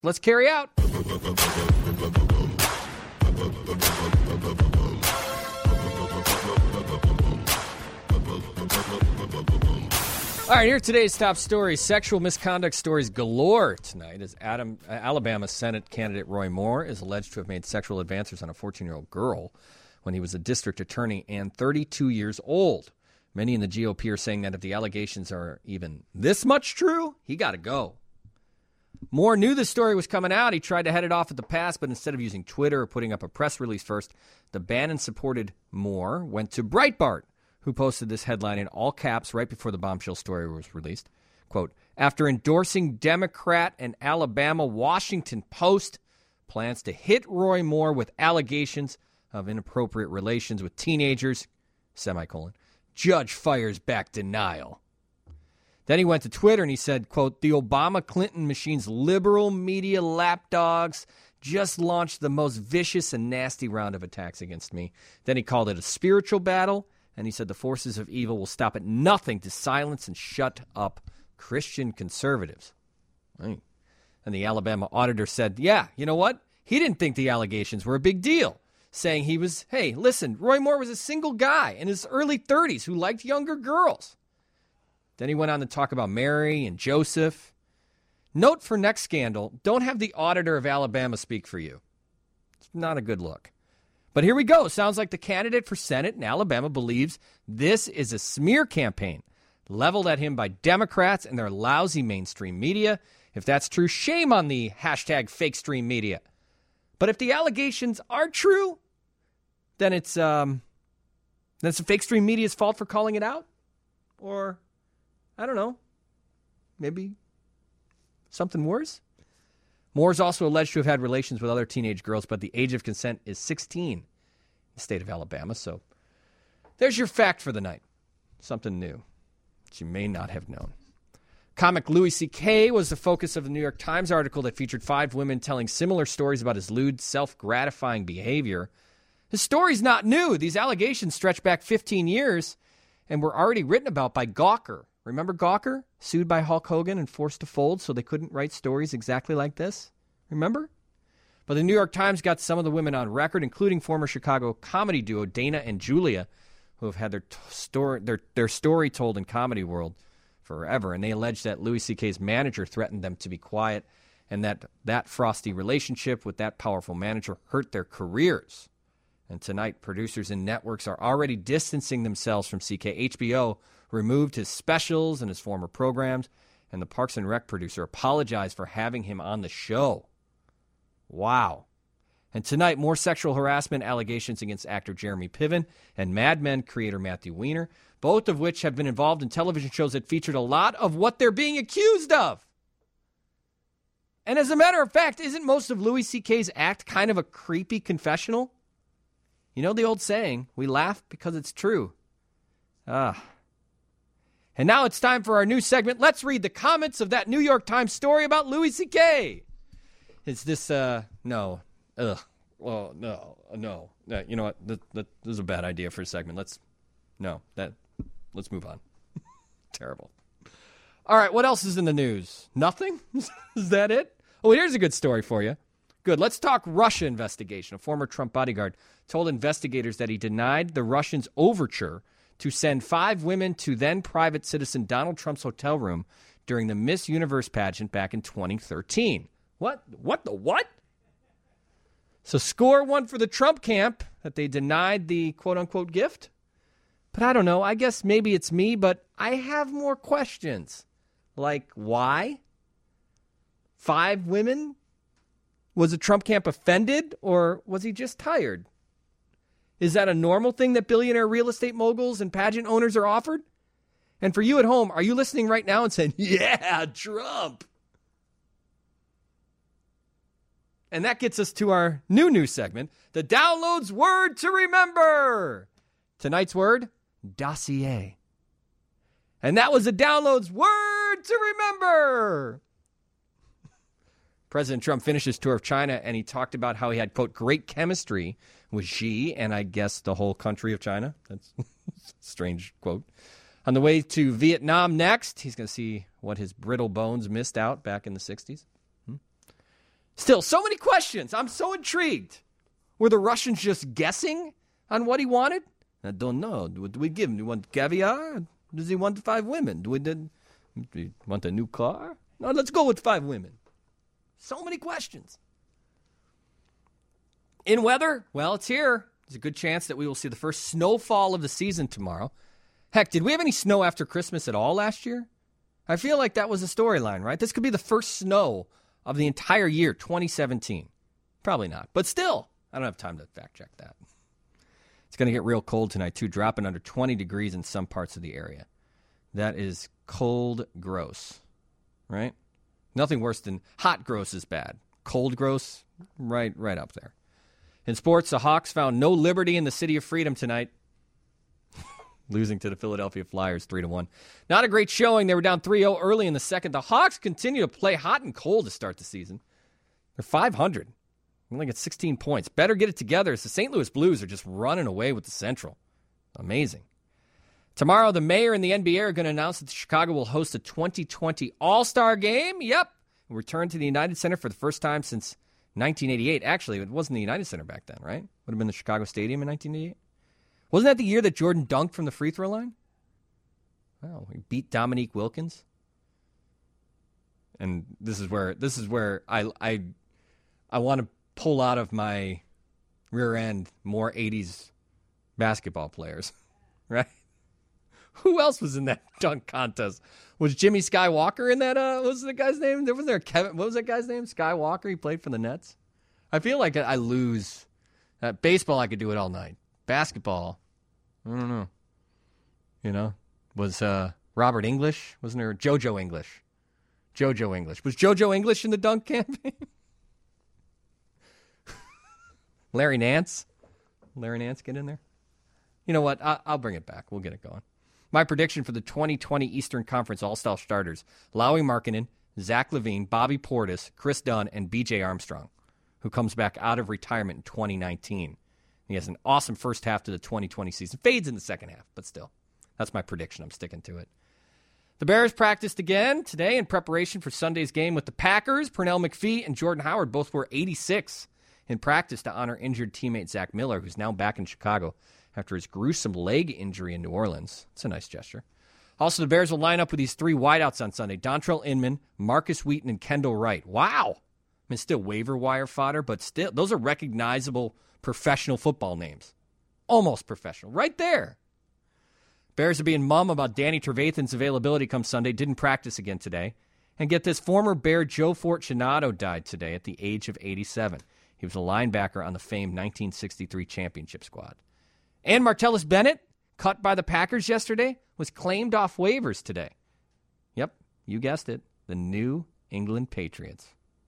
Let's carry out. All right, here are today's top stories. Sexual misconduct stories galore tonight as Alabama Senate candidate Roy Moore is alleged to have made sexual advances on a 14-year-old girl when he was a district attorney and 32 years old. Many in the GOP are saying that if the allegations are even this much true, he got to go. Moore knew the story was coming out. He tried to head it off at the pass, but instead of using Twitter or putting up a press release first, the Bannon-supported Moore went to Breitbart, who posted this headline in all caps right before the bombshell story was released. Quote, after endorsing Democrat and Alabama, Washington Post plans to hit Roy Moore with allegations of inappropriate relations with teenagers, semicolon. Judge fires back denial. Then he went to Twitter and he said, quote, the Obama-Clinton machine's liberal media lapdogs just launched the most vicious and nasty round of attacks against me. Then he called it a spiritual battle, and he said the forces of evil will stop at nothing to silence and shut up Christian conservatives. Right. And the Alabama auditor said, yeah, you know what? He didn't think the allegations were a big deal, saying he was, hey, listen, Roy Moore was a single guy in his early 30s who liked younger girls. Then he went on to talk about Mary and Joseph. Note for next scandal, don't have the auditor of Alabama speak for you. It's not a good look. But here we go. Sounds like the candidate for Senate in Alabama believes this is a smear campaign leveled at him by Democrats and their lousy mainstream media. If that's true, shame on the hashtag fake stream media. But if the allegations are true, then it's the fake stream media's fault for calling it out? Or, I don't know, maybe something worse? Moore is also alleged to have had relations with other teenage girls, but the age of consent is 16 in the state of Alabama. So there's your fact for the night. Something new that you may not have known. Comic Louis C.K. was the focus of the New York Times article that featured 5 women telling similar stories about his lewd, self-gratifying behavior. His story's not new. These allegations stretch back 15 years and were already written about by Gawker. Remember Gawker? Sued by Hulk Hogan and forced to fold so they couldn't write stories exactly like this? Remember? But the New York Times got some of the women on record, including former Chicago comedy duo Dana and Julia, who have had their story told in comedy world forever. And they allege that Louis C.K.'s manager threatened them to be quiet and that frosty relationship with that powerful manager hurt their careers. And tonight, producers and networks are already distancing themselves from C.K. HBO removed his specials and his former programs, and the Parks and Rec producer apologized for having him on the show. Wow. And tonight, more sexual harassment allegations against actor Jeremy Piven and Mad Men creator Matthew Weiner, both of which have been involved in television shows that featured a lot of what they're being accused of. And as a matter of fact, isn't most of Louis C.K.'s act kind of a creepy confessional? You know the old saying, we laugh because it's true. And now it's time for our new segment. Let's read the comments of that New York Times story about Louis C.K. Is this, no. Ugh. Well, no. You know what? This is a bad idea for a segment. Let's move on. Terrible. All right, what else is in the news? Nothing? Is that it? Oh, here's a good story for you. Good. Let's talk Russia investigation. A former Trump bodyguard told investigators that he denied the Russians' overture to send 5 women to then-private citizen Donald Trump's hotel room during the Miss Universe pageant back in 2013. What? So score one for the Trump camp that they denied the quote-unquote gift. But I don't know. I guess maybe it's me, but I have more questions. Like, why? 5 women? Was the Trump camp offended, or was he just tired? Is that a normal thing that billionaire real estate moguls and pageant owners are offered? And for you at home, are you listening right now and saying, yeah, Trump? And that gets us to our new segment, the Downloads Word to Remember. Tonight's word, dossier. And that was the Downloads Word to Remember. President Trump finished his tour of China, and he talked about how he had, quote, great chemistry with Xi, and I guess the whole country of China. That's a strange quote. On the way to Vietnam next, he's going to see what his brittle bones missed out back in the 60s. Still, so many questions. I'm so intrigued. Were the Russians just guessing on what he wanted? I don't know. What do we give him? Do we want caviar? Does he want 5 women? Do we want a new car? No, let's go with 5 women. So many questions. In weather, well, it's here. There's a good chance that we will see the first snowfall of the season tomorrow. Heck, did we have any snow after Christmas at all last year? I feel like that was a storyline, right? This could be the first snow of the entire year, 2017. Probably not. But still, I don't have time to fact check that. It's going to get real cold tonight, too, dropping under 20 degrees in some parts of the area. That is cold gross, right? Nothing worse than hot gross is bad. Cold gross, right up there. In sports, the Hawks found no liberty in the City of Freedom tonight, losing to the Philadelphia Flyers 3-1. Not a great showing. They were down 3-0 early in the second. The Hawks continue to play hot and cold to start the season. They're 500. They only get 16 points. Better get it together as the St. Louis Blues are just running away with the Central. Amazing. Tomorrow, the mayor and the NBA are going to announce that Chicago will host a 2020 All-Star Game. Yep. Return to the United Center for the first time since 1988. Actually, it wasn't the United Center back then, right? Would have been the Chicago Stadium in 1988. Wasn't that the year that Jordan dunked from the free throw line? Wow, he beat Dominique Wilkins. And this is where I want to pull out of my rear end more 80s basketball players, right? Who else was in that dunk contest? Was Jimmy Skywalker in that? What was the guy's name? Was there Kevin? What was that guy's name? Skywalker. He played for the Nets. I feel like I lose. Baseball, I could do it all night. Basketball, I don't know. You know, was Robert English? Wasn't there JoJo English? JoJo English. Was JoJo English in the dunk campaign? Larry Nance? Larry Nance get in there? You know what? I'll bring it back. We'll get it going. My prediction for the 2020 Eastern Conference All-Star starters, Lauri Markkanen, Zach LaVine, Bobby Portis, Chris Dunn, and B.J. Armstrong, who comes back out of retirement in 2019. He has an awesome first half to the 2020 season. Fades in the second half, but still. That's my prediction. I'm sticking to it. The Bears practiced again today in preparation for Sunday's game with the Packers. Pernell McPhee and Jordan Howard both were 86 in practice to honor injured teammate Zach Miller, who's now back in Chicago after his gruesome leg injury in New Orleans. It's a nice gesture. Also, the Bears will line up with these 3 wideouts on Sunday. Dontrell Inman, Marcus Wheaton, and Kendall Wright. Wow. I mean, still waiver wire fodder, but still, those are recognizable professional football names. Almost professional. Right there. Bears are being mum about Danny Trevathan's availability come Sunday. Didn't practice again today. And get this, former Bear Joe Fortunato died today at the age of 87. He was a linebacker on the famed 1963 championship squad. And Martellus Bennett, cut by the Packers yesterday, was claimed off waivers today. Yep, you guessed it. The New England Patriots.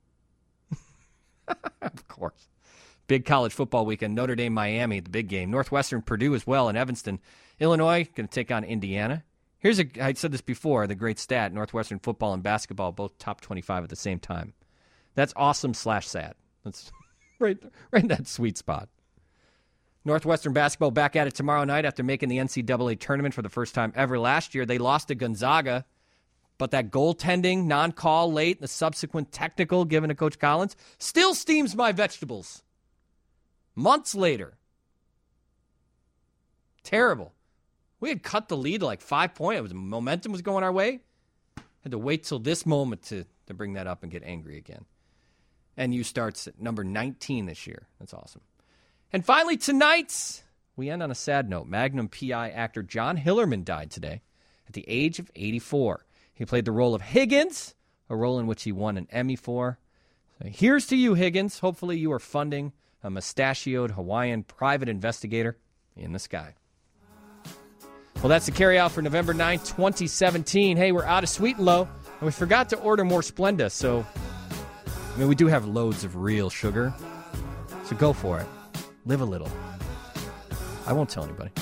Of course. Big college football weekend. Notre Dame, Miami, the big game. Northwestern, Purdue as well in Evanston. Illinois going to take on Indiana. I said this before, the great stat. Northwestern football and basketball both top 25 at the same time. That's awesome/sad. That's right in that sweet spot. Northwestern basketball back at it tomorrow night after making the NCAA tournament for the first time ever last year. They lost to Gonzaga, but that goaltending, non-call late, and the subsequent technical given to Coach Collins still steams my vegetables. Months later. Terrible. We had cut the lead to like 5 points. Momentum was going our way. Had to wait till this moment to bring that up and get angry again. NU starts at number 19 this year. That's awesome. And finally, tonight, we end on a sad note. Magnum P.I. actor John Hillerman died today at the age of 84. He played the role of Higgins, a role in which he won an Emmy for. So here's to you, Higgins. Hopefully you are funding a mustachioed Hawaiian private investigator in the sky. Well, that's the carry-out for November 9th, 2017. Hey, we're out of Sweet and Low, and we forgot to order more Splenda, so we do have loads of real sugar, so go for it. Live a little. I won't tell anybody.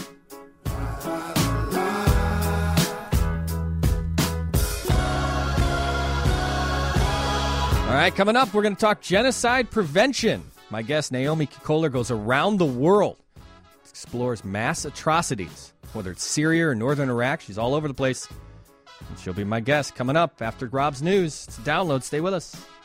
All right, coming up, we're going to talk genocide prevention. My guest, Naomi Kohler, goes around the world, explores mass atrocities, whether it's Syria or northern Iraq. She's all over the place. And she'll be my guest coming up after Rob's News. It's a download. Stay with us.